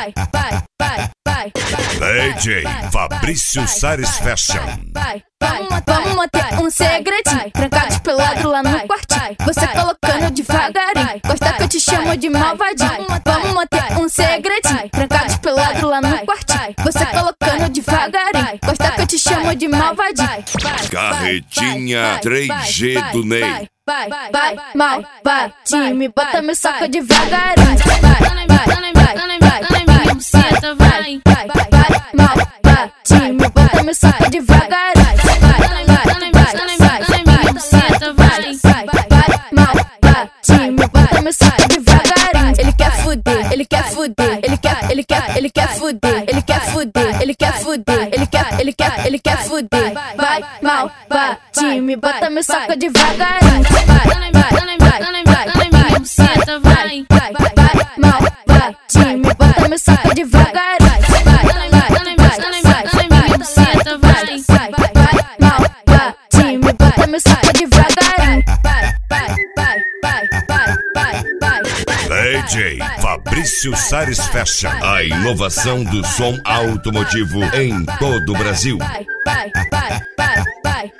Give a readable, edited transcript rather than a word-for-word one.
DJ Fabrício Sares Fashion. Vamos manter um segredinho, trancado de pelado lá no quartinho, você colocando devagarinho, gosta que eu te chamo de malvadinho. Vamos manter um segredinho, trancado de pelado lá no quartinho, você colocando devagarinho, gosta que eu te chamo de malvadinho. Carretinha 3G do Ney. Vai, malvadinho, me bota meu saco devagarinho. Malvadinho, me bota meu saco devagarinho. Malvadinho, me bota meu saco devagarinho. Ele quer fuder, ele quer fuder, ele quer fuder, ele quer fuder, ele quer fuder, ele quer fuder. Vai, malvadinho, me bota meu saco devagarinho. Malvadinho, me bota meu saco devagarinho. Malvadinho, me bota meu saco devagarinho. DJ Fabrício Sares Fashion. A inovação do som automotivo em todo o Brasil. Vai.